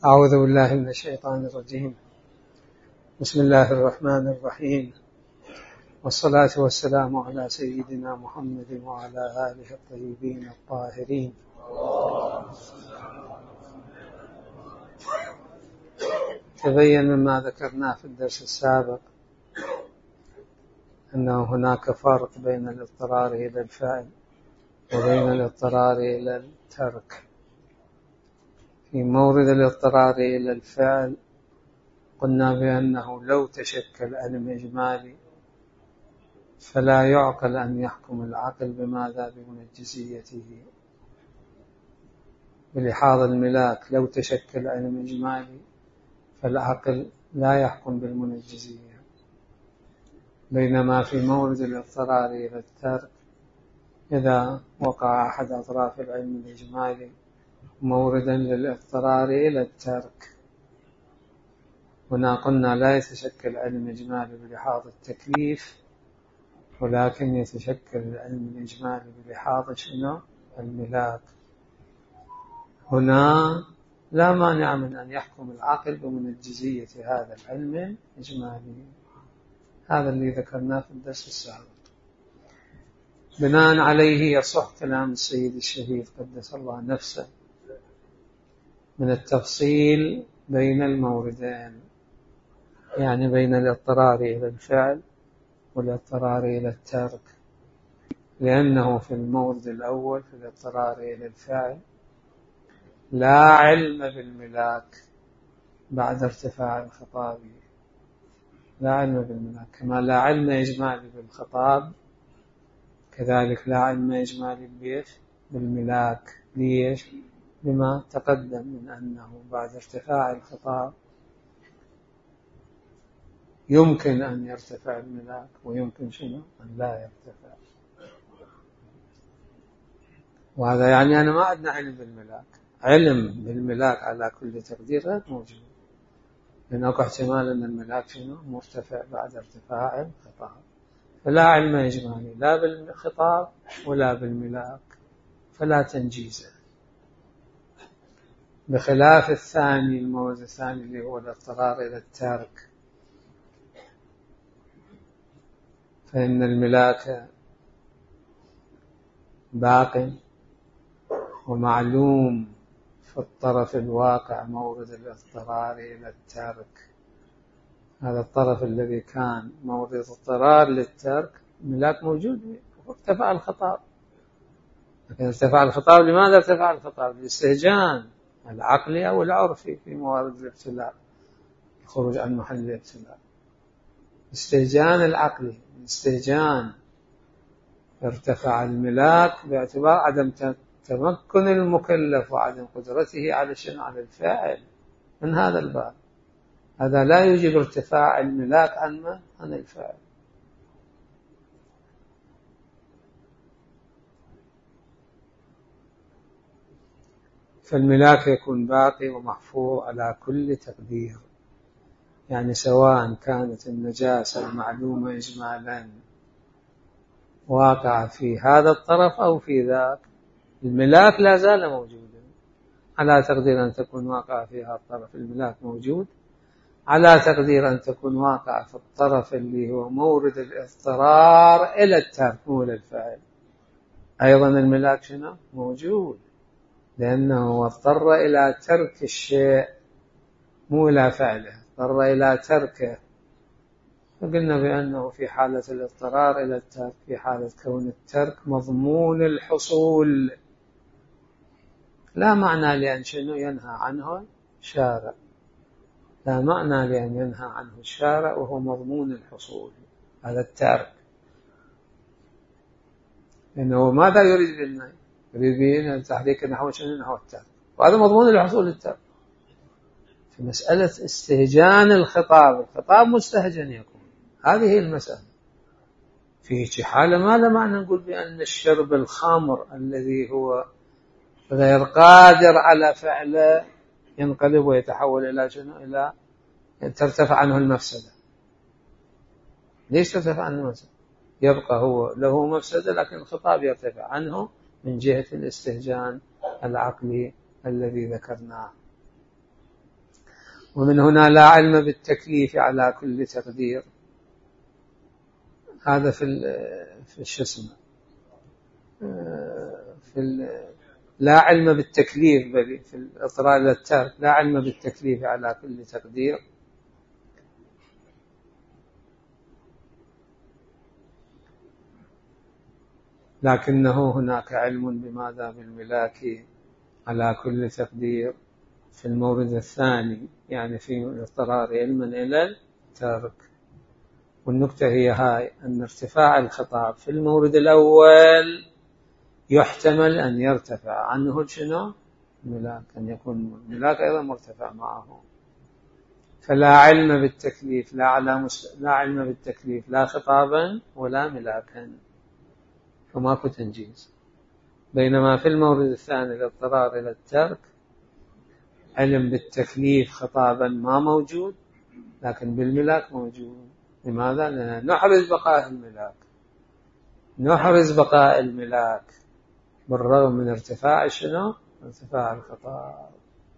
أعوذ بالله من الشيطان الرجيم. بسم الله الرحمن الرحيم، والصلاة والسلام على سيدنا محمد وعلى آله الطيبين الطاهرين. تبين مما ذكرناه في الدرس السابق أنه هناك فرق بين الاضطرار إلى الفعل وبين الاضطرار إلى الترك. في مورد الاضطرار إلى الفعل قلنا بأنه لو تشكل علم إجمالي فلا يعقل أن يحكم العقل بماذا؟ بمنجزيته. بلحاظ الملاك لو تشكل علم إجمالي فالعقل لا يحكم بالمنجزية، بينما في مورد الاضطرار إلى الترك إذا وقع أحد أطراف العلم الإجمالي موردا للاضطرار إلى الترك، هنا قلنا لا يتشكل علم إجمالي بلحاظ التكليف، ولكن يتشكل العلم الإجمالي بلحاظ شنو؟ الملاك. هنا لا مانع من أن يحكم العقل بمنجزية هذا العلم الإجمالي. هذا اللي ذكرناه في الدرس السابق. بناء عليه يصح كلام السيد الشهيد قدس الله نفسه من التفصيل بين الموردين، يعني بين الاضطرار إلى الفعل والاضطرار إلى الترك، لأنه في المورد الأول في الاضطرار إلى الفعل لا علم بالملاك بعد ارتفاع الخطاب، لا علم بالملاك، كما لا علم إجمالي بالخطاب كذلك لا علم إجمالي بالملاك. ليش؟ بما تقدم من أنه بعد ارتفاع الخطاب يمكن أن يرتفع الملاك ويمكن شنو؟ أن لا يرتفع. وهذا يعني أنا ما عندنا علم بالملاك. علم بالملاك على كل تقدير غير موجود، هناك احتمال أن الملاك شنو؟ مرتفع بعد ارتفاع الخطاب. فلا علم إجمالي لا بالخطاب ولا بالملاك، فلا تنجيزه، بخلاف الثاني، المورد الثاني اللي هو الاضطرار إلى الترك، فإن الملاك باق ومعلوم في الطرف الواقع مورد الاضطرار إلى الترك. هذا الطرف الذي كان مورد اضطرار للترك الملاك موجود وارتفع الخطاب، لكن ارتفع الخطاب لماذا ارتفع الخطاب؟ للاستهجان العقلي أو العرفي في موارد الابتلاء، الخروج عن محل الابتلاء. استهجان العقلي، استهجان ارتفع الملاك باعتبار عدم تمكن المكلف وعدم قدرته على شنو؟ على الفعل. من هذا الباب هذا لا يوجب ارتفاع الملاك عن الفعل. فالملاك يكون باقي ومحفوظ على كل تقدير، يعني سواء كانت النجاسة المعلومة إجمالا واقع في هذا الطرف أو في ذاك، الملاك لا زال موجودا على تقدير أن تكون واقع في هذا الطرف. الملاك موجود على تقدير أن تكون واقع في الطرف اللي هو مورد الاضطرار إلى الترك مو إلى الفعل. أيضا الملاك شنو؟ موجود، لأنه اضطر إلى ترك الشيء مو إلى فعله، اضطر إلى تركه. فقلنا بأنه في حالة الاضطرار إلى الترك، في حالة كون الترك مضمون الحصول، لا معنى لأن شنو ينهى عنه الشارع، لا معنى لأن ينهى عنه الشارع وهو مضمون الحصول. هذا الترك، لأنه ماذا يريد بالنهي؟ يريد به تحريك نحو شنو؟ نحو الترك، وهذا مضمون الحصول للترك. في مسألة استهجان الخطاب مستهجن يكون، هذه هي المسألة. في حالة ماذا معنى نقول بأن الشرب الخمر الذي هو غير قادر على فعله ينقلب ويتحول إلى شنو؟ إلى ترتفع عنه المفسدة. ليش ترتفع عنه المفسدة؟ يبقى هو له مفسدة لكن الخطاب يرتفع عنه من جهة الاستهجان العقلي الذي ذكرناه. ومن هنا لا علم بالتكليف على كل تقدير. هذا في شو اسمه لا علم بالتكليف، بل في الإضطرار إلى الترك لا علم بالتكليف على كل تقدير. لكنه هناك علم بماذا؟ بالملاك على كل تقدير في المورد الثاني، يعني في الاضطرار علما إلى الترك. والنكتة هي هاي، أن ارتفاع الخطاب في المورد الأول يحتمل أن يرتفع عنه شنو؟ الملاك، أن يكون الملاك أيضا مرتفع معه. فلا علم بالتكليف لا علم بالتكليف لا خطابا ولا ملاكا، فماكو تنجيز. بينما في المورد الثاني الاضطرار إلى الترك علم بالتكليف خطابا ما موجود، لكن بالملاك موجود. لماذا؟ لأن نحرز بقاء الملاك بالرغم من ارتفاع شنو؟ ارتفاع الخطاب.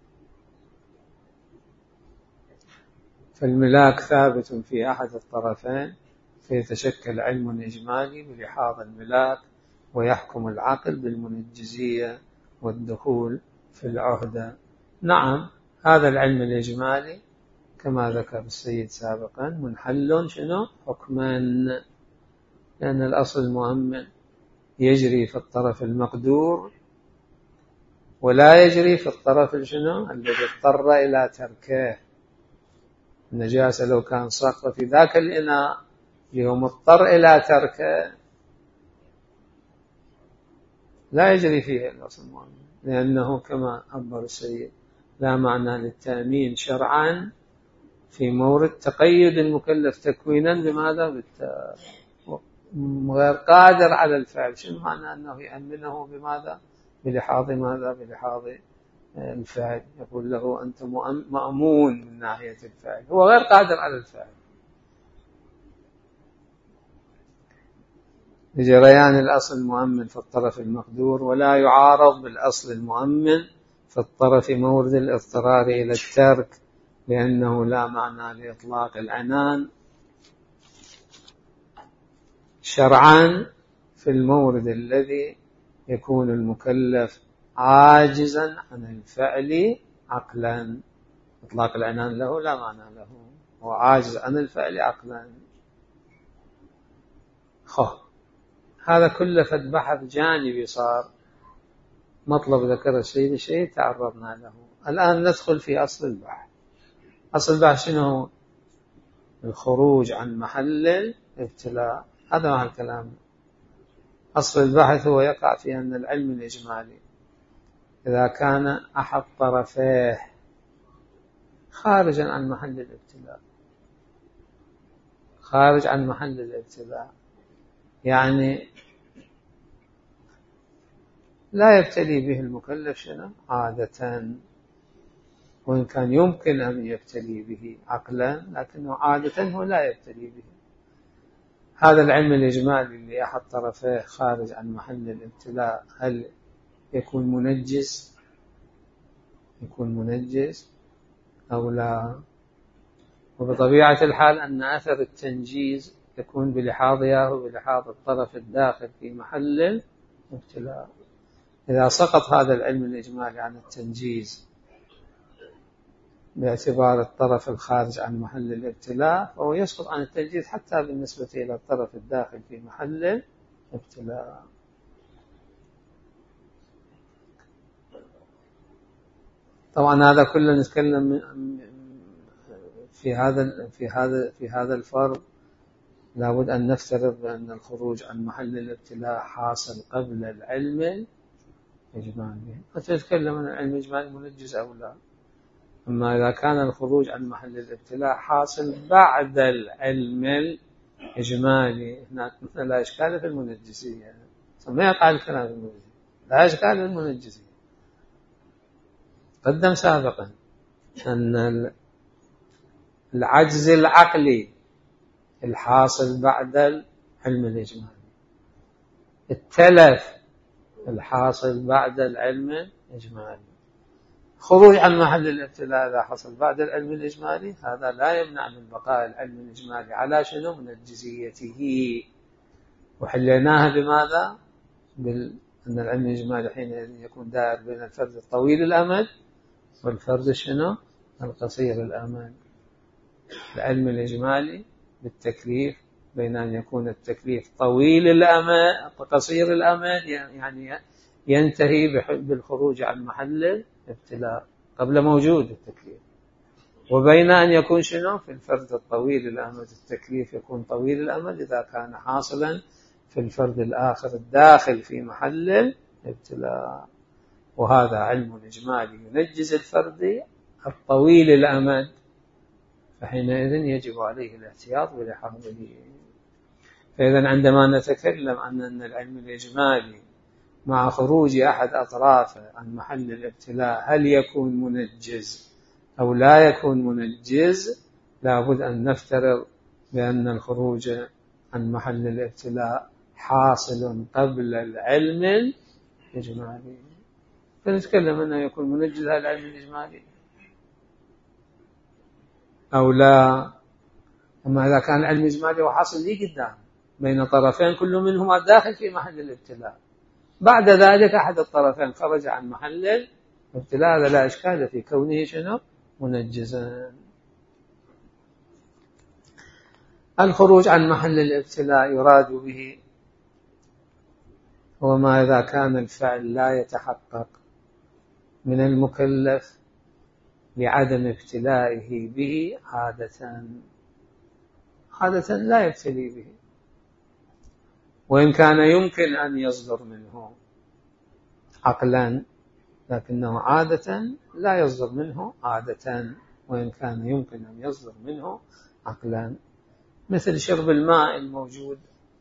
فالملاك ثابت في أحد الطرفين، فيتشكل علم إجمالي بلحاظ الملاك، ويحكم العقل بالمنجزية والدخول في العهدة. نعم، هذا العلم الإجمالي كما ذكر السيد سابقا منحل شنو؟ حكما، لأن الأصل المؤمن يجري في الطرف المقدور ولا يجري في الطرف شنو؟ الذي اضطر إلى تركه. النجاسة لو كان صخرة في ذاك الإناء اليوم اضطر إلى تركه لا يجري فيه الأصل المؤمن، لأنه كما عبر السيد لا معنى للتأمين شرعا في مورد تقيد المكلف تكوينا بماذا؟ غير قادر على الفعل. شنو معنى أنه يأمنه بماذا؟ بلحاظ ماذا؟ بلحاظ الفعل. يقول له أنت مأمون من ناحية الفعل، هو غير قادر على الفعل. لجريان الأصل المؤمن في الطرف المقدور، ولا يعارض بالأصل المؤمن في الطرف مورد الاضطرار إلى الترك، لأنه لا معنى لإطلاق العنان شرعا في المورد الذي يكون المكلف عاجزا عن الفعل عقلا. إطلاق العنان له لا معنى له، هو عاجز عن الفعل عقلا. هذا كله فد بحث جانبي صار، مطلب ذكر السيد الشيء تعرضنا له. الآن ندخل في أصل البحث. أصل البحث شنو؟ الخروج عن محل الابتلاء. هذا مع الكلام. أصل البحث هو يقع في أن العلم الإجمالي إذا كان أحد طرفيه خارجا عن محل الابتلاء، خارج عن محل الابتلاء يعني لا يبتلي به المكلف شنو؟ عادة، وإن كان يمكن أن يبتلي به عقلا، لكنه عادة هو لا يبتلي به. هذا العلم الإجمالي لأحد طرفيه خارج عن محل الابتلاء هل يكون منجز؟ يكون منجز أو لا؟ وبطبيعة الحال أن أثر التنجيز يكون بلحاظها وبلحاظ الطرف الداخل في محل الابتلاء. إذا سقط هذا العلم الإجمالي عن التنجيز باعتبار الطرف الخارج عن محل الابتلاء، فهو يسقط عن التنجيز حتى بالنسبة إلى الطرف الداخل في محل الابتلاء. طبعا هذا كله نتكلم في هذا الفرض. لابد أن نفترض بأن الخروج عن محل الابتلاء حاصل قبل العلم الإجمالي. أتكلم عن العلم الإجمالي منجز أو لا. أما إذا كان الخروج عن محل الابتلاء حاصل بعد العلم الإجمالي، هناك لا إشكال في المنجزية. ما يقع الكلام في المنجزية، لا إشكال في المنجزية. قدم سابقا أن العجز العقلي الحاصل بعد العلم الإجمالي، التلف الحاصل بعد العلم الإجمالي، خروج عن محل الابتلاء إذا حصل بعد العلم الإجمالي هذا لا يمنع من بقاء العلم الإجمالي على شنو؟ من جزئيته. وحليناها بماذا؟ أن العلم الإجمالي حينئذ يكون دائر بين الفرد الطويل الأمد والفرد شنو؟ القصير الأمد. العلم الإجمالي بالتكليف بين أن يكون التكليف طويل الأمد قصير الأمد، يعني ينتهي بالخروج عن محل الابتلاء قبل موجود التكليف، وبين أن يكون شنو؟ في الفرد الطويل الأمد التكليف يكون طويل الأمد إذا كان حاصلا في الفرد الآخر الداخل في محل الابتلاء. وهذا علم إجمالي ينجز الفرد الطويل الأمد، فحينئذ يجب عليه الاحتياط بلحاظه. فإذا عندما نتكلم أن العلم الإجمالي مع خروج أحد أطرافه عن محل الابتلاء هل يكون منجز أو لا يكون منجز، لابد أن نفترض بأن الخروج عن محل الابتلاء حاصل قبل العلم الإجمالي، فنتكلم أنه يكون منجز هذا العلم الإجمالي أو لا. أما إذا كان العلم الإجمالي وحاصل لي قدام بين طرفين كل منهما داخل في محل الابتلاء، بعد ذلك أحد الطرفين خرج عن محل الابتلاء، هذا لا إشكال في كونه شنو؟ منجزا. الخروج عن محل الابتلاء يراد به وما إذا كان الفعل لا يتحقق من المكلف لعدم ابتلائه به عادة لا يبتلي به، وإن كان يمكن أن يصدر منه عقلا، لكنه عادة لا يصدر منه عادة، وإن كان يمكن أن يصدر منه عقلا، مثل شرب الماء الموجود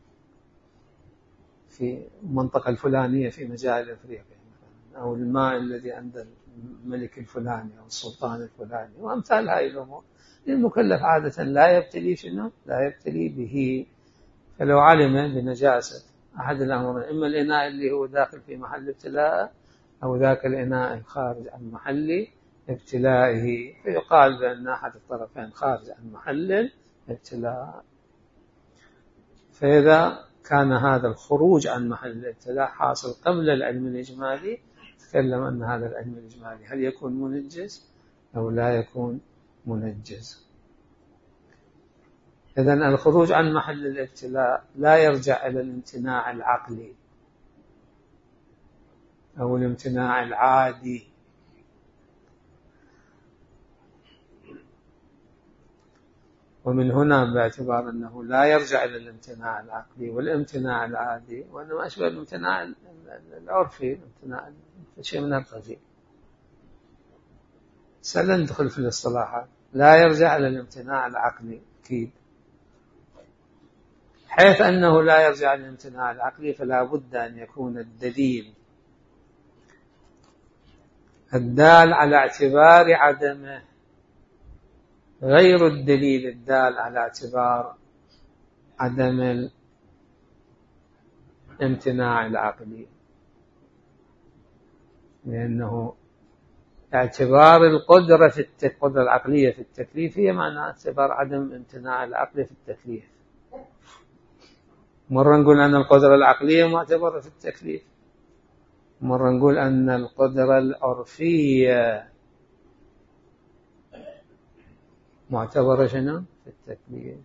في المنطقة الفلانية في مجال أفريقيا، أو الماء الذي عند الملك الفلاني أو السلطان الفلاني وأمثال هاي الأمور. المكلف عادة لا يبتلي شنو؟ لا يبتلي به. فلو علم بنجاسة أحد الأمرين، إما الإناء اللي هو داخل في محل ابتلاء أو ذاك الإناء الخارج عن محل ابتلائه، فيقال بأن أحد الطرفين خارج عن محل الابتلاء. فإذا كان هذا الخروج عن محل الابتلاء حاصل قبل العلم الإجمالي، تكلم أن هذا العلم الإجمالي هل يكون منجز أو لا يكون منجز. إذن الخروج عن محل الابتلاء لا يرجع إلى الامتناع العقلي أو الامتناع العادي، ومن هنا باعتبار أنه لا يرجع إلى الامتناع العقلي والامتناع العادي، وأنه أشبه الامتناع العرفي، الامتناع شيء من القبيل، سندخل في الاصطلاحات. لا يرجع إلى الامتناع العقلي أكيد، حيث أنه لا يرجع إلى الامتناع العقلي فلا بد أن يكون الدليل الدال على اعتبار عدمه غير الدليل الدال على اعتبار عدم الامتناع العقلي، لأنه اعتبار القدرة العقلية في التكليف هي معنى اعتبار عدم امتناع العقل في التكليف. مرة نقول أن القدرة العقلية معتبرة في التكليف، مرة نقول أن القدرة العرفية معتبرة شنو؟ في التكليف.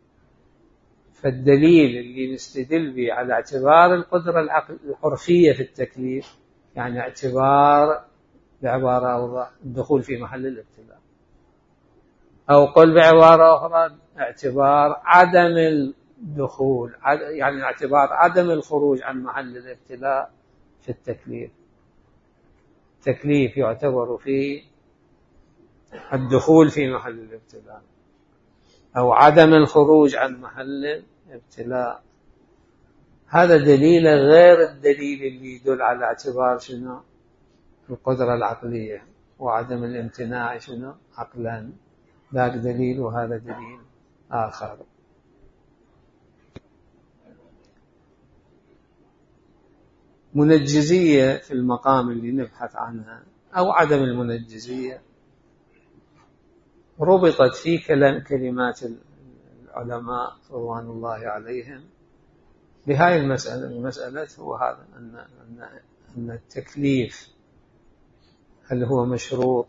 فالدليل اللي نستدل به على اعتبار القدرة العرفية في التكليف، يعني اعتبار بعبارة أوضح الدخول في محل الابتلاء، أو قل بعبارة أخرى اعتبار عدم الدخول، يعني اعتبار عدم الخروج عن محل الابتلاء في التكليف. التكليف يعتبر في الدخول في محل الابتلاء أو عدم الخروج عن محل الابتلاء. هذا دليل غير الدليل اللي يدل على اعتبار شنو؟ القدرة العقلية وعدم الامتناع شنو؟ عقلا. ذاك دليل وهذا دليل آخر. منجزية في المقام اللي نبحث عنها أو عدم المنجزية ربطت في كلمات العلماء رضوان الله عليهم بهذه المسألة. المسألة هو هذا أن التكليف هل هو مشروط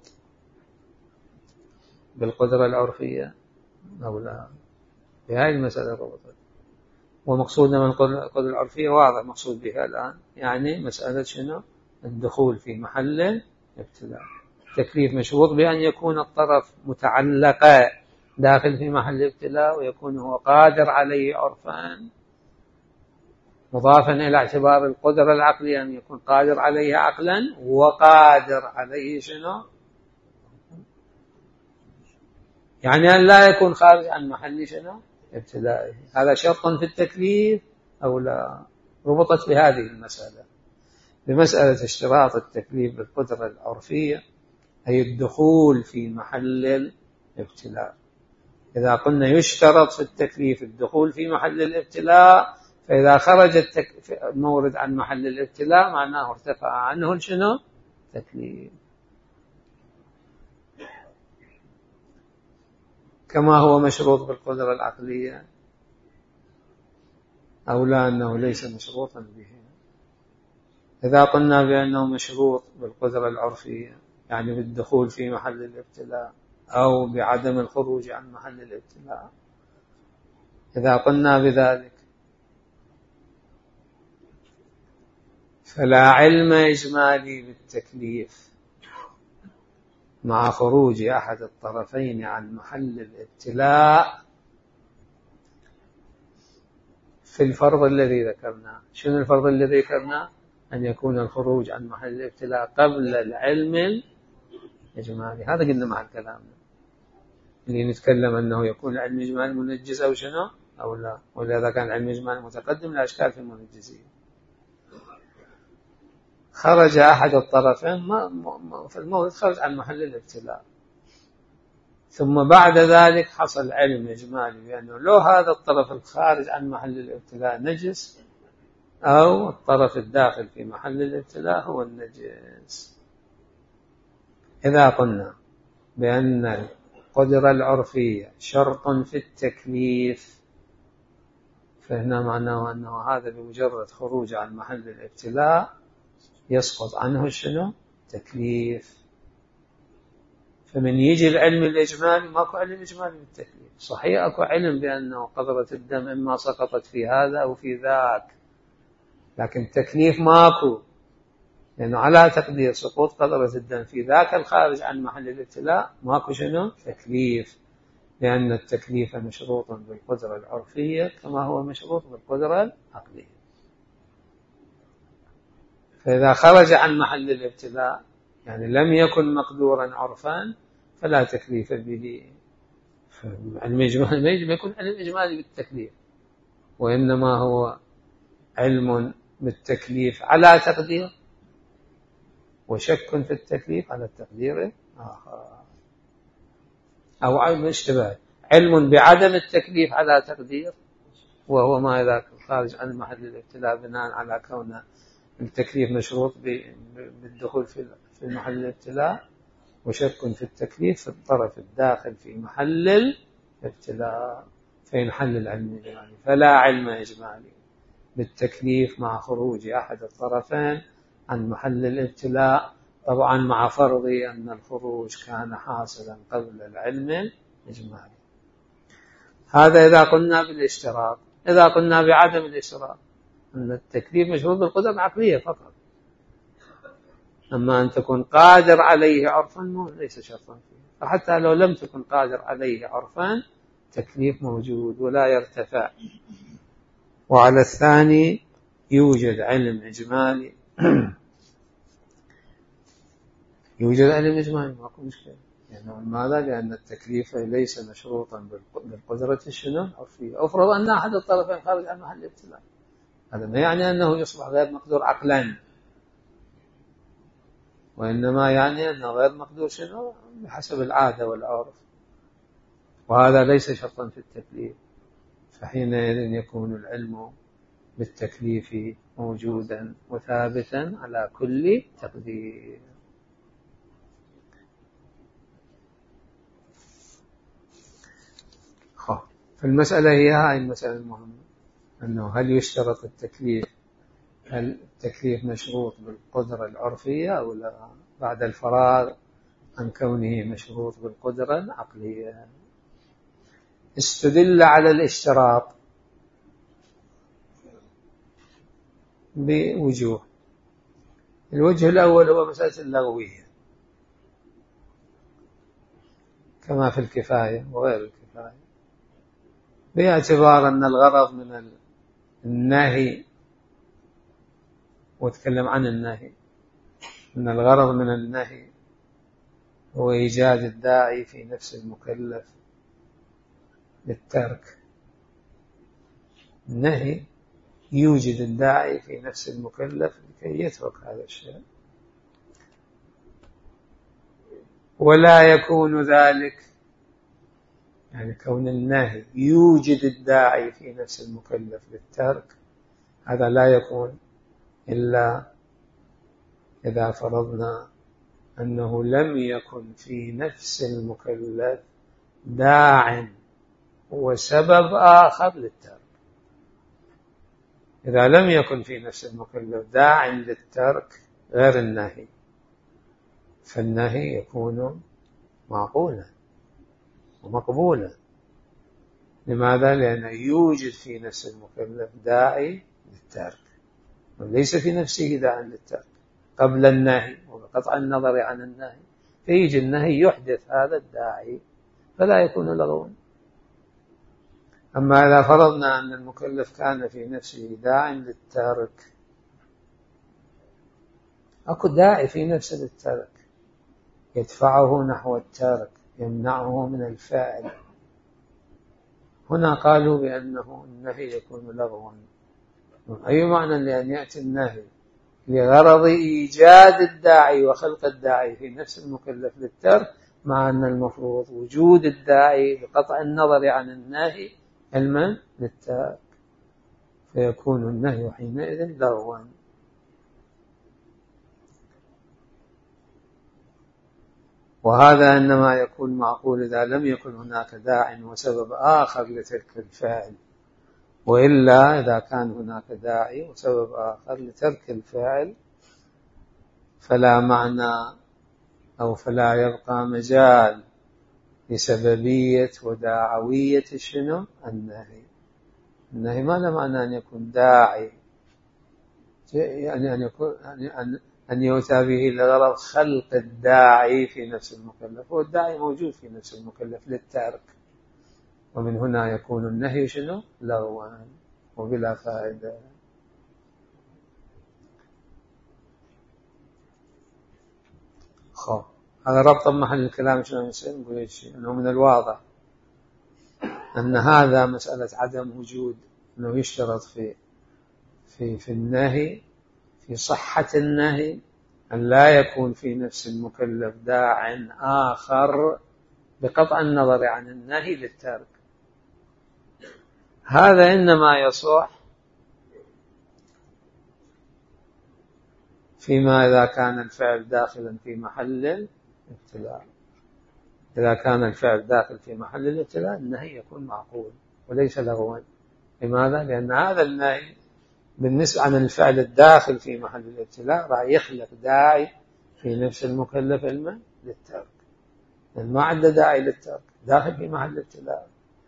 بالقدرة العرفية أو لا؟ بهذه المسألة ربطت. ومقصودنا من القدرة العرفية واضح مقصود بها الآن، يعني مسألة شنو؟ الدخول في محل ابتلاء. التكليف مشروط بأن يكون الطرف متعلقا داخل في محل ابتلاء، ويكون هو قادر عليه عرفا، مضافا إلى اعتبار القدرة العقلية أن يكون قادر عليه عقلا، وقادر عليه شنو؟ يعني أن لا يكون خارج عن محل شنو؟ ابتلائه. هذا شرط في التكليف أو لا؟ ربطت بهذه المسألة، بمسألة اشتراط التكليف بالقدرة العرفية، أي الدخول في محل الابتلاء. إذا قلنا يشترط في التكليف الدخول في محل الابتلاء، فإذا خرج المورد عن محل الابتلاء معناه ارتفع عنه شنو؟ تكليف. كما هو مشروط بالقدرة العقلية أو لا أنه ليس مشروطا به. إذا قلنا بأنه مشروط بالقدرة العرفية يعني بالدخول في محل الابتلاء أو بعدم الخروج عن محل الابتلاء، إذا قلنا بذلك فلا علم إجمالي بالتكليف مع خروج أحد الطرفين عن محل الابتلاء في الفرض الذي ذكرناه. شنو الفرض الذي ذكرناه؟ أن يكون الخروج عن محل الابتلاء قبل العلم الإجمالي. هذا قلنا مع كلامنا اللي نتكلم أنه يكون العلم الإجمالي منجز أو شنو أو لا، ولذا كان العلم الإجمالي متقدم لا إشكال في المنجزية. خرج أحد الطرفين في المورد خرج عن محل الابتلاء، ثم بعد ذلك حصل علم إجمالي بأنه لو هذا الطرف الخارج عن محل الابتلاء نجس، أو الطرف الداخل في محل الابتلاء هو النجس. إذا قلنا بأن القدرة العرفية شرط في التكليف، فهنا معناه أنه هذا بمجرد خروج عن محل الابتلاء يسقط عنه شنو؟ تكليف. فمن يجي العلم الإجمالي ماكو علم إجمالي بالتكليف. صحيح أكو علم بأنه قطرة الدم إما سقطت في هذا أو في ذاك، لكن تكليف ماكو، لأنه على تقدير سقوط قطرة الدم في ذاك الخارج عن محل الابتلاء ماكو شنو؟ تكليف، لأن التكليف مشروط بالقدرة العرفية كما هو مشروط بالقدرة العقلية. فإذا خرج عن محل الابتلاء يعني لم يكن مقدورا عرفا فلا تكليف به. علم إجمالي ما يكون علم إجمالي بالتكليف، وإنما هو علم بالتكليف على تقدير، وشك في التكليف على التقدير آخر، أو علم اشتباه، علم بعدم التكليف على تقدير وهو ما إذا خارج عن محل الابتلاء بناء على كون التكليف مشروط بالدخول في محل الابتلاء، وشك في التكليف في الطرف الداخل في محل الابتلاء فينحل العلم الإجمالي. فلا علم إجمالي بالتكليف مع خروج أحد الطرفين عن محل الابتلاء، طبعا مع فرض أن الخروج كان حاصلا قبل العلم الإجمالي. هذا إذا قلنا بالاشتراط. إذا قلنا بعدم الاشتراط أن التكليف مشروط بالقدرة العقلية فقط، أما أن تكون قادر عليه عرفا ليس شرطا فيه. فحتى لو لم تكن قادر عليه عرفا تكليف موجود ولا يرتفع. وعلى الثاني يوجد علم إجمالي يوجد علم إجمالي ماكو مشكلة، يعني ماذا؟ لأن التكليف ليس مشروطا بالقدرة الشنو العرفية. أفرض أن أحد الطرفين خارج عن محل الابتلاء، هذا ما يعني أنه يصبح غير مقدور عقلا، وإنما يعني أنه غير مقدور شنو بحسب العادة والعرف، وهذا ليس شرطا في التكليف. فحينئذ يكون العلم بالتكليف موجودا وثابتا على كل تقدير. فالمسألة هي هاي المسألة المهمة، أنه هل يشترط التكليف، هل التكليف مشروط بالقدرة العرفية أو لا بعد الفراغ عن كونه مشروط بالقدرة العقلية. استدل على الاشتراط بوجوه. الوجه الأول هو مسألة اللغوية كما في الكفاية وغير الكفاية، باعتبار أن الغرض من النهي، واتكلم عن النهي، أن الغرض من النهي هو إيجاد الداعي في نفس المكلف للترك. النهي يوجد الداعي في نفس المكلف لكي يترك هذا الشيء، ولا يكون ذلك، يعني كون النهي يوجد الداعي في نفس المكلف للترك، هذا لا يكون إلا إذا فرضنا أنه لم يكن في نفس المكلف داع وسبب آخر للترك. إذا لم يكن في نفس المكلف داع للترك غير النهي، فالنهي يكون معقولا ومقبولا. لماذا؟ لأنه يوجد في نفس المكلف داعي للترك وليس في نفسه داع للترك قبل النهي، وبقطع النظر عن النهي، فيجي النهي يحدث هذا الداعي فلا يكون لغوا. أما إذا فرضنا أن المكلف كان في نفسه داع للترك، أكو داعي في نفسه للترك يدفعه نحو الترك، يمنعه من الفعل، هنا قالوا بأنه النهي يكون لغوا. أي معنى لأن يأتي النهي لغرض إيجاد الداعي وخلق الداعي في نفس المكلف للترك، مع أن المفروض وجود الداعي بقطع النظر عن النهي علما للترك، فيكون النهي حينئذ لغوا. وهذا إنما يكون معقول إذا لم يكن هناك داع وسبب آخر لترك الفعل، وإلا إذا كان هناك داعي وسبب آخر لترك الفعل فلا معنى أو فلا يبقى مجال لسببية وداعوية شنو النهي. النهي ما له معنى أن يكون داعي، يعني أن يؤتى به لغرض خلق الداعي في نفس المكلف، والداعي موجود في نفس المكلف للترك، ومن هنا يكون النهي شنو لغوا وبلا فائدة. هذا ربط محل الكلام شنو نقول أنه من الواضح أن هذا مسألة عدم وجود، أنه يشترط في النهي، في صحة النهي، أن لا يكون في نفس المكلف داع آخر بقطع النظر عن النهي للترك. هذا إنما يصح فيما إذا كان الفعل داخلا في محل الابتلاء. إذا كان الفعل داخل في محل الابتلاء النهي يكون معقول وليس لغوا. لماذا؟ لأن هذا النهي بالنسبة عن الفعل الداخل في محل الابتلاء راح يخلق داعي في نفس المكلف علما للترك، لأن ما عنده داعي للترك داخل في محل الابتلاء.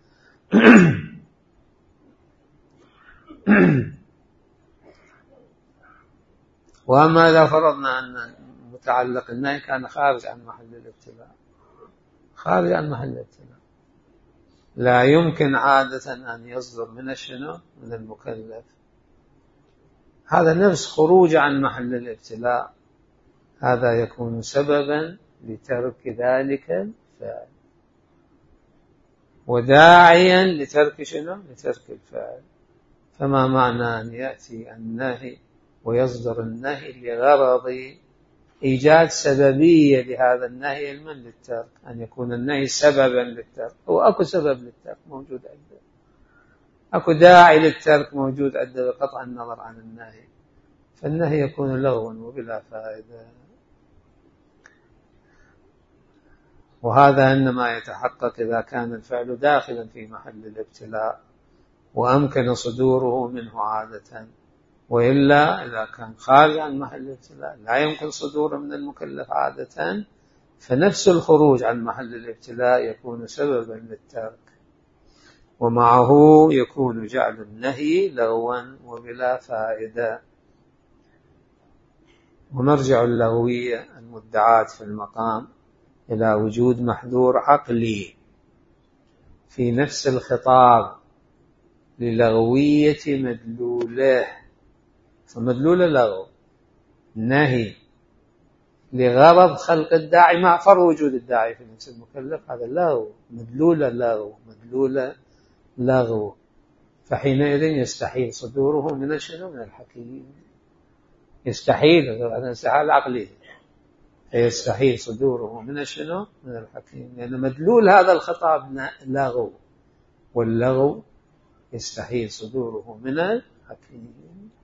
وأما إذا فرضنا أن متعلق النهي كان خارج عن محل الابتلاء، خارج عن محل الابتلاء لا يمكن عادة أن يصدر من الشنو من المكلف، هذا نفس خروج عن محل الابتلاء، هذا يكون سببا لترك ذلك الفعل وداعيا لترك شنو لترك الفعل. فما معنى أن يأتي النهي ويصدر النهي لغرض إيجاد سببية لهذا النهي علما للترك، أن يكون النهي سببا للترك. هو أكو سبب للترك موجود عنده، أكو داعي للترك موجود عنده بقطع النظر عن النهي، فالنهي يكون لغوا وبلا فائدة. وهذا إنما يتحقق إذا كان الفعل داخلا في محل الابتلاء وأمكن صدوره منه عادة، وإلا إذا كان خارج عن محل الابتلاء لا يمكن صدوره من المكلف عادة، فنفس الخروج عن محل الابتلاء يكون سببا للترك، ومعه يكون جعل النهي لغوا وبلا فائدة. ومرجع اللغوية المدعاة في المقام إلى وجود محذور عقلي في نفس الخطاب للغوية مدلوله، فمدلول اللغو نهي لغرض خلق الداعي مع فرض وجود الداعي في نفس المكلف، هذا اللغو مدلول لغو، فحينئذ يستحيل صدوره من شنو؟ من الحكيم. يستحيل، هذا استحالة عقلية، فيستحيل صدوره من شنو؟ من الحكيم، لأن مدلول هذا الخطاب لغو، واللغو يستحيل صدوره من الحكيم.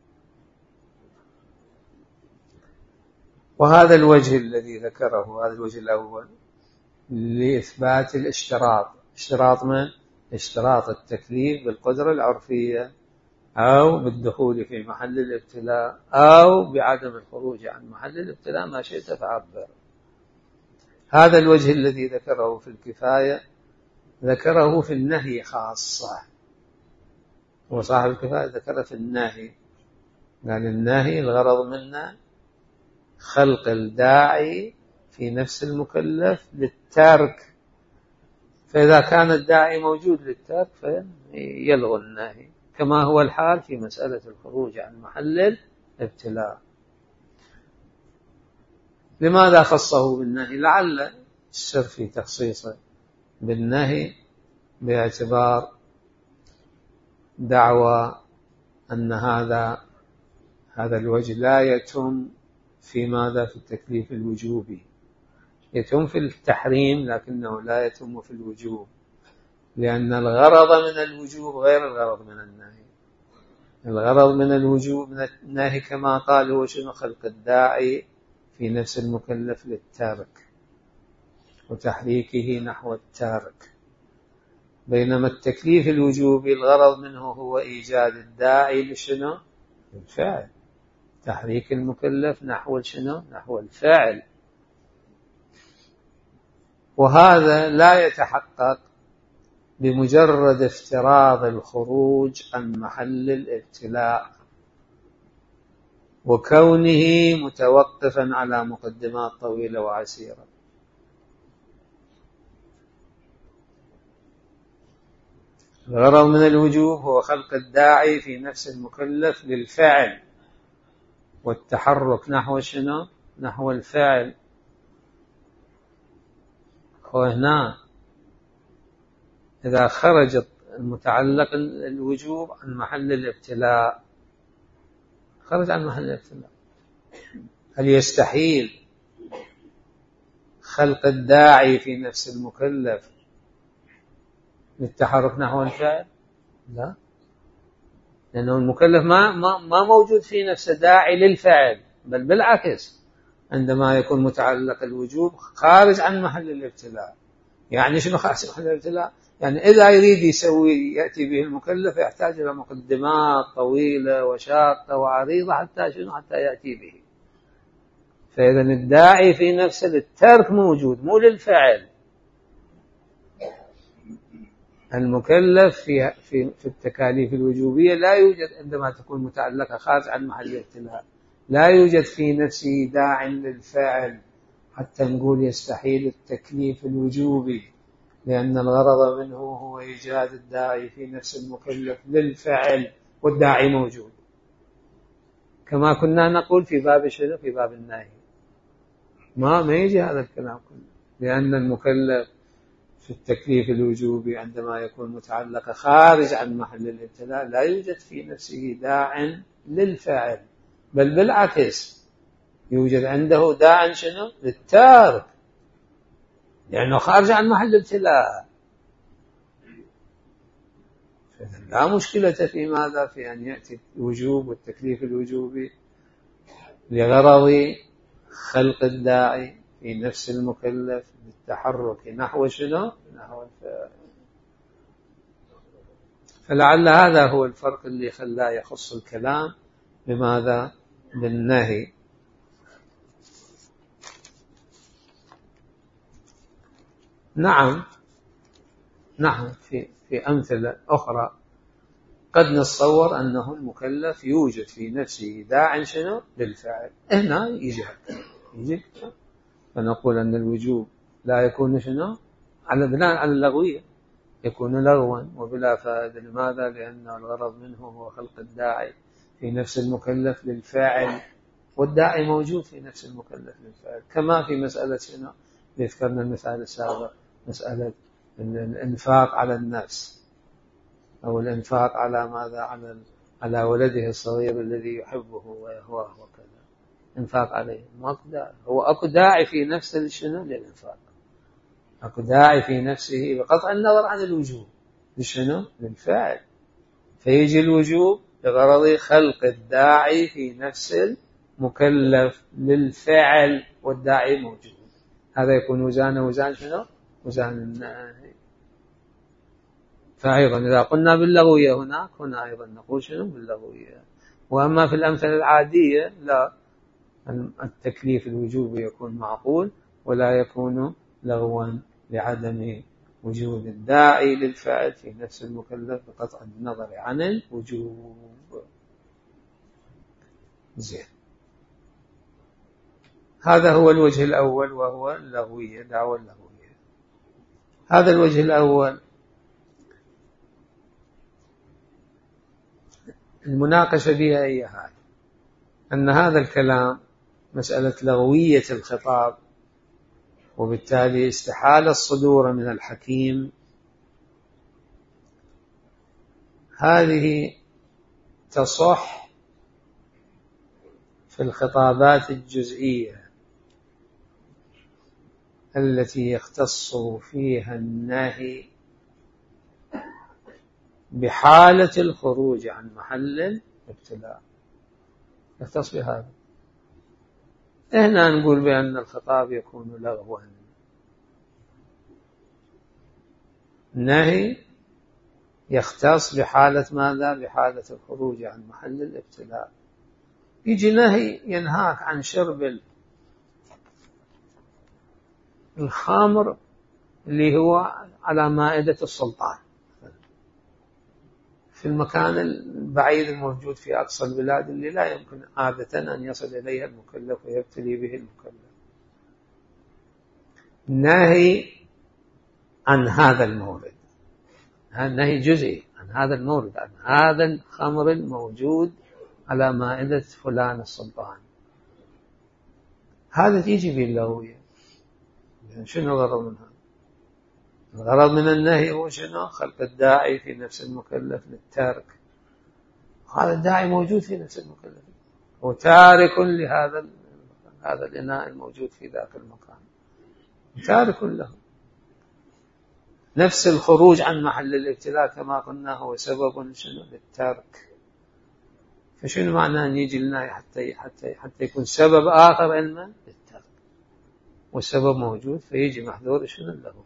وهذا الوجه الذي ذكره، هذا الوجه الأول لإثبات الاشتراط. اشتراط من؟ اشتراط التكليف بالقدرة العرفية أو بالدخول في محل الابتلاء أو بعدم الخروج عن محل الابتلاء، ما شئت فعبر. هذا الوجه الذي ذكره في الكفاية ذكره في النهي خاصة، وصاحب الكفاية ذكره في النهي، قال النهي الغرض منه خلق الداعي في نفس المكلف للترك، فإذا كان الداعي موجود للترك فيلغى النهي، كما هو الحال في مسألة الخروج عن محل الابتلاء. لماذا خصه بالنهي؟ لعل السر في تخصيصه بالنهي باعتبار دعوى أن هذا الوجه لا يتم في ماذا؟ في التكليف الوجوبي، يتم في التحريم لكنه لا يتم في الوجوب، لأن الغرض من الوجوب غير الغرض من النهي. الغرض من الوجوب من النهي كما قال هو شنو؟ خلق الداعي في نفس المكلف للترك وتحريكه نحو الترك، بينما التكليف الوجوبي الغرض منه هو إيجاد الداعي لشنو؟ الفعل، تحريك المكلف نحو شنو؟ نحو الفعل، وهذا لا يتحقق بمجرد افتراض الخروج عن محل الابتلاء وكونه متوقفا على مقدمات طويلة وعسيرة. الغرض من الوجوب هو خلق الداعي في نفس المكلف للفعل والتحرك نحو شنو؟ نحو الفعل. وهنا إذا خرج المتعلق الوجوب عن محل الابتلاء، خرج عن محل الابتلاء، هل يستحيل خلق الداعي في نفس المكلف للتحرك نحو الفعل؟ لا، لأنه المكلف ما موجود في نفسه داعي للفعل، بل بالعكس عندما يكون متعلق الوجوب خارج عن محل الابتلاء. يعني شنو خارج عن محل الابتلاء؟ يعني إذا يريد يأتي به المكلف يحتاج إلى مقدمات طويلة وشاقة وعريضة حتى شنو؟ حتى يأتي به. فإذا الداعي في نفسه للترك موجود، مو للفعل. المكلف في التكاليف الوجوبية لا يوجد عندما تكون متعلقة خارج عن محل الابتلاء، لا يوجد في نفسه داع للفعل حتى نقول يستحيل التكليف الوجوبي، لأن الغرض منه هو إيجاد الداعي في نفس المكلف للفعل، والداعي موجود، كما كنا نقول في باب شنو؟ في باب النهي. ما يجي هذا الكلام كله، لأن المكلف في التكليف الوجوبي عندما يكون متعلق خارج عن محل الابتلاء لا يوجد في نفسه داع للفعل، بل بالعكس يوجد عنده داع شنو؟ للتارك، لأنه خارج عن محل الابتلاء. لا مشكلة في ماذا؟ في أن يأتي الوجوب والتكليف الوجوبي لغرض خلق الداعي في نفس المكلف بالتحرك نحو شنو؟ نحو الفعل. فلعل هذا هو الفرق اللي خلاه يخص الكلام بماذا؟ بالنهي. نعم في أمثلة أخرى قد نتصور أنه المكلف يوجد في نفسه داع شنو؟ للفعل. هنا يجي فنقول أن الوجوب لا يكون شنو؟ على بناء على اللغوية، يكون لغوا وبلا فائدة. لماذا؟ لأن الغرض منه هو خلق الداعي في نفس المكلف للفاعل، والداعي موجود في نفس المكلف للفاعل، كما في مسألة شنو؟ ذكرنا المثال السابق، مسألة الإنفاق على النفس أو الإنفاق على ماذا؟ على ولده الصغير الذي يحبه ويهواه وكذا، إنفاق عليه. هو أكو داعي في نفس شنو؟ للإنفاق، أكو داعي في نفسه بقطع النظر عن الوجوب لشنو؟ للفاعل. فيجي الوجوب بغرض خلق الداعي في نفس المكلف للفعل، والداعي موجود. هذا يكون وزان شنو؟ وزان النهي. فأيضا إذا قلنا باللغوية هنا أيضا نقول شنو؟ باللغوية. وأما في الأمثلة العادية لا، التكليف الوجوب يكون معقول ولا يكون لغوا لعدم وجود الداعي للفعل في نفس المكلف بقطع النظر عن الوجوب. زين، هذا هو الوجه الأول وهو اللغوية، دعوة اللغوية. هذا الوجه الأول. المناقشة بها هي هذه، أن هذا الكلام مسألة لغوية الخطاب، وبالتالي استحال الصدور من الحكيم. هذه تصح في الخطابات الجزئية التي يختص فيها النهي بحالة الخروج عن محل الابتلاء، يختص بهذا. هنا نقول بأن الخطاب يكون لغوا. النهي يختص بحالة ماذا؟ بحالة الخروج عن محل الابتلاء. يجي نهي ينهاك عن شرب الخمر اللي هو على مائدة السلطان في المكان البعيد الموجود في أقصى البلاد اللي لا يمكن عادة أن يصل إليها المكلف ويبتلي به المكلف. نهي عن هذا المورد، نهي جزئي عن هذا المورد، عن هذا الخمر الموجود على مائدة فلان السلطان. هذا تيجي به اللغوية. شنو الغرض من هذا؟ الغرض من النهي هو شنو؟ خلق الداعي في نفس المكلف للتارك. هذا الداعي موجود في نفس المكلف، هو تارك لهذا الإناء الموجود في ذاك المكان، تارك له. نفس الخروج عن محل الابتلاء كما قلنا هو سبب شنو؟ للتارك. فشنو معنى أن يجي النهي حتى يكون سبب آخر علما للتارك، والسبب موجود فيجي محذور شنو؟ اللغوية.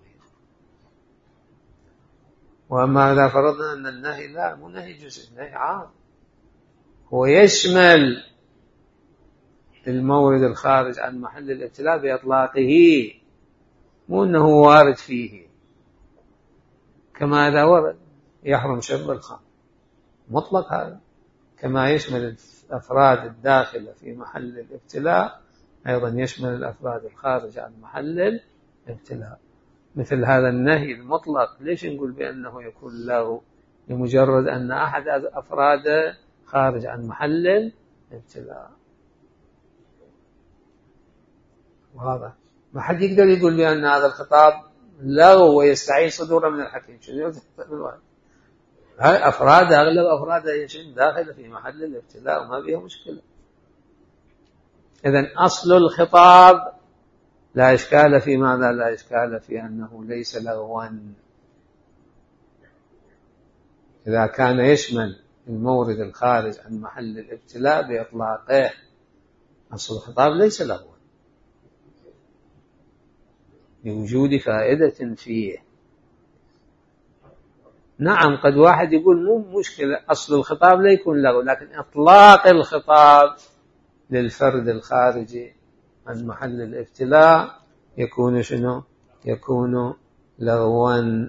وأما إذا فرضنا أن النهي لا، مو نهي جزء، نهي عام، هو يشمل المورد الخارج عن محل الابتلاء بإطلاقه، مو أنه وارد فيه. كما إذا ورد يحرم شرب الخمر مطلق، هذا كما يشمل الأفراد الداخلة في محل الابتلاء أيضا يشمل الأفراد الخارج عن محل الابتلاء. مثل هذا النهي المطلق ليش نقول بأنه يكون له؟ لمجرد أن أحد أفراده خارج عن محل الابتلاء. وهذا ما حد يقدر يقول بأن هذا الخطاب لغو ويستعين صدوره من الحكيم. هاي أفراد، أغلب أفراد داخل في محل الابتلاء وما بها مشكلة. إذن أصل الخطاب لا إشكال في ماذا؟ لا إشكال في أنه ليس لغوا إذا كان يشمل المورد الخارج عن محل الابتلاء بإطلاقه. أصل الخطاب ليس لغوا. لوجود فائدة فيه. نعم قد واحد يقول مو مشكلة أصل الخطاب لا يكون لغو، لكن إطلاق الخطاب للفرد الخارجي عن محل الابتلاء يكون شنو؟ يكون لغوا.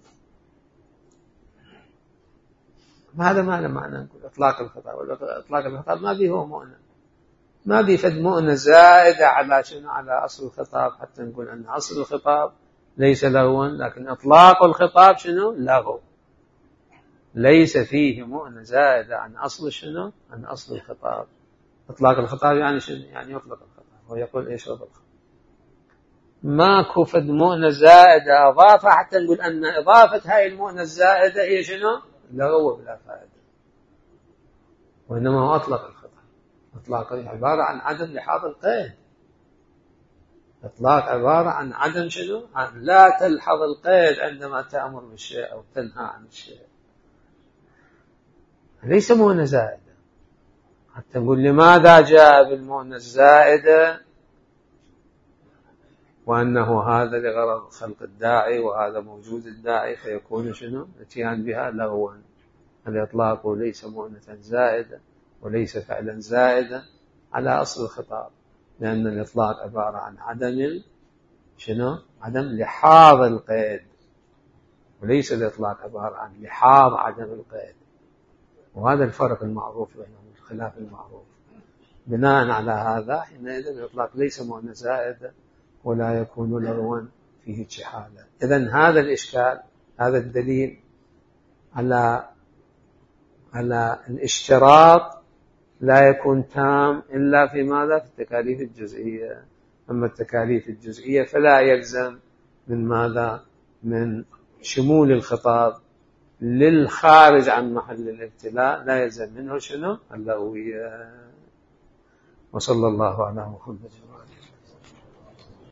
هذا ما له معنى نقول إطلاق الخطاب. إطلاق الخطاب ما به هو مؤنة، ما به فد مؤنة زائدة على شنو؟ على أصل الخطاب حتى نقول أن أصل الخطاب ليس لغوا، لكن إطلاق الخطاب شنو؟ لغو، ليس فيه مؤنة زائدة عن أصل شنو؟ عن أصل الخطاب. إطلاق الخطاب يعني شنو؟ يعني يطلق الخطاب، هو يقول إيش هو الخطاب، ماكو فد مؤنة زائدة أضافة حتى نقول أن إضافة هاي المؤنة الزائدة هي شنو؟ لغو بلا فائدة. وإنما هو أطلق الخطاب. إطلاق عبارة عن عدم لحاظ القيد. إطلاق عبارة عن عدم شنو؟ عن لا تلحظ القيد عندما تأمر بالشيء أو تنهى عن الشيء. ليس مؤنة زائدة. حتى نقول لماذا جاء بالمؤنة الزائدة وأنه هذا لغرض خلق الداعي وهذا موجود الداعي، فيكون شنو؟ اتيان بها لغوا. الإطلاق ليس مؤنة زائدة وليس فعلا زائدا على أصل الخطاب، لأن الإطلاق عبارة عن عدم شنو؟ عدم لحاظ القيد، وليس الإطلاق عبارة عن لحاظ عدم القيد. وهذا الفرق المعروف بينهم، الخلاف المعروف. بناء على هذا حينئذ الإطلاق ليس مؤنة زائدة ولا يكون لغوا فيه جحالة. إذن هذا الإشكال، هذا الدليل على الاشتراط لا يكون تام إلا في ماذا؟ في التكاليف الجزئية. أما التكاليف الجزئية فلا يلزم من ماذا؟ من شمول الخطاب للخارج عن محل الابتلاء، لا يلزم منه شنو؟ اللغوية. وصلى الله على محمد وعلى آله.